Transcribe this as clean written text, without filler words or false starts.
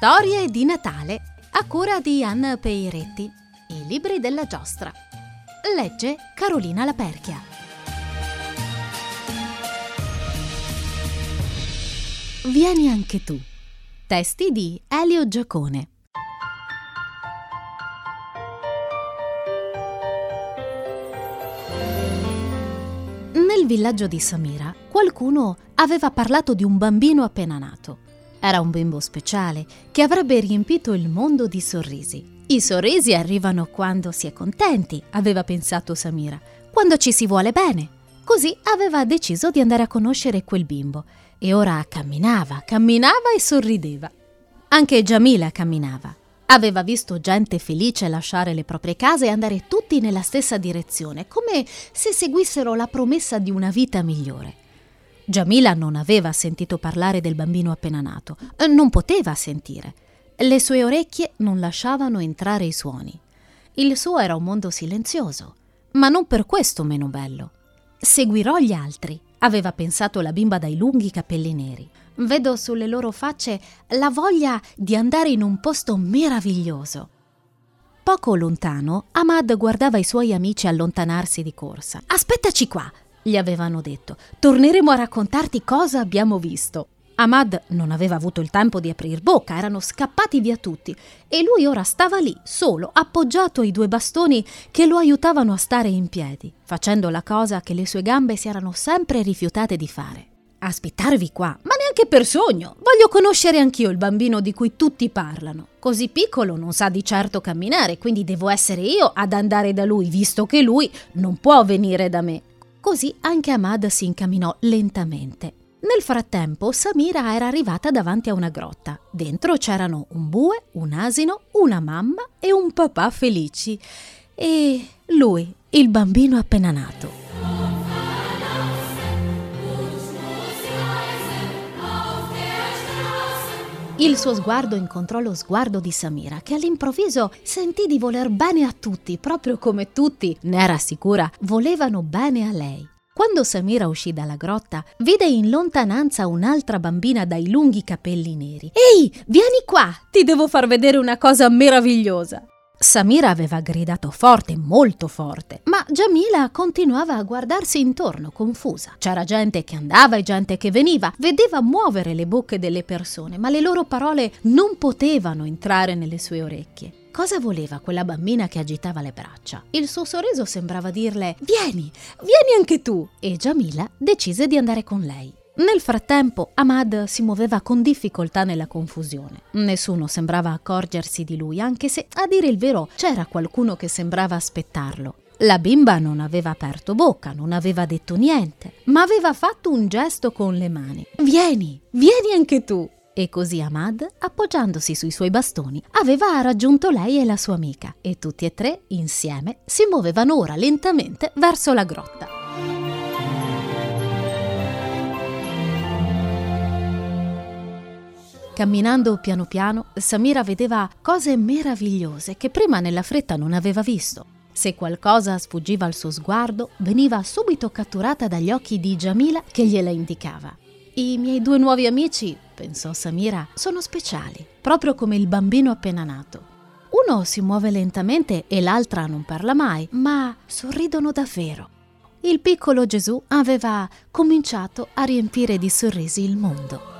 Storie di Natale a cura di Anna Peiretti. I libri della giostra. Legge Carolina Laperchia. Vieni anche tu. Testi di Elio Giacone. Nel villaggio di Samira qualcuno aveva parlato di un bambino appena nato. Era un bimbo speciale che avrebbe riempito il mondo di sorrisi. I sorrisi arrivano quando si è contenti, aveva pensato Samira, quando ci si vuole bene. Così aveva deciso di andare a conoscere quel bimbo e ora camminava e sorrideva. Anche Jamila camminava. Aveva visto gente felice lasciare le proprie case e andare tutti nella stessa direzione, come se seguissero la promessa di una vita migliore. Jamila non aveva sentito parlare del bambino appena nato, non poteva sentire. Le sue orecchie non lasciavano entrare i suoni. Il suo era un mondo silenzioso, ma non per questo meno bello. Seguirò gli altri, aveva pensato la bimba dai lunghi capelli neri. Vedo sulle loro facce la voglia di andare in un posto meraviglioso. Poco lontano, Ahmad guardava i suoi amici allontanarsi di corsa. «Aspettaci qua!» gli avevano detto. «Torneremo a raccontarti cosa abbiamo visto». Ahmad non aveva avuto il tempo di aprir bocca, erano scappati via tutti e lui ora stava lì, solo, appoggiato ai due bastoni che lo aiutavano a stare in piedi, facendo la cosa che le sue gambe si erano sempre rifiutate di fare. «Aspettarvi qua? Ma neanche per sogno! Voglio conoscere anch'io il bambino di cui tutti parlano. Così piccolo non sa di certo camminare, quindi devo essere io ad andare da lui, visto che lui non può venire da me». Così anche Ahmad si incamminò lentamente. Nel frattempo Samira era arrivata davanti a una grotta. Dentro c'erano un bue, un asino, una mamma e un papà felici. E lui, il bambino appena nato. Il suo sguardo incontrò lo sguardo di Samira, che all'improvviso sentì di voler bene a tutti, proprio come tutti, ne era sicura, volevano bene a lei. Quando Samira uscì dalla grotta, vide in lontananza un'altra bambina dai lunghi capelli neri. «Ehi, vieni qua! Ti devo far vedere una cosa meravigliosa!» Samira aveva gridato forte, molto forte, ma Jamila continuava a guardarsi intorno, confusa. C'era gente che andava e gente che veniva, vedeva muovere le bocche delle persone, ma le loro parole non potevano entrare nelle sue orecchie. Cosa voleva quella bambina che agitava le braccia? Il suo sorriso sembrava dirle «Vieni, vieni anche tu!» e Jamila decise di andare con lei. Nel frattempo Ahmad si muoveva con difficoltà nella confusione. Nessuno sembrava accorgersi di lui, anche se, a dire il vero, c'era qualcuno che sembrava aspettarlo. La bimba non aveva aperto bocca, non aveva detto niente, ma aveva fatto un gesto con le mani. «Vieni, vieni anche tu!» E così Ahmad, appoggiandosi sui suoi bastoni, aveva raggiunto lei e la sua amica, e tutti e tre, insieme, si muovevano ora lentamente verso la grotta. Camminando piano piano, Samira vedeva cose meravigliose che prima nella fretta non aveva visto. Se qualcosa sfuggiva al suo sguardo, veniva subito catturata dagli occhi di Jamila che gliela indicava. «I miei due nuovi amici», pensò Samira, «sono speciali, proprio come il bambino appena nato. Uno si muove lentamente e l'altra non parla mai, ma sorridono davvero». Il piccolo Gesù aveva cominciato a riempire di sorrisi il mondo.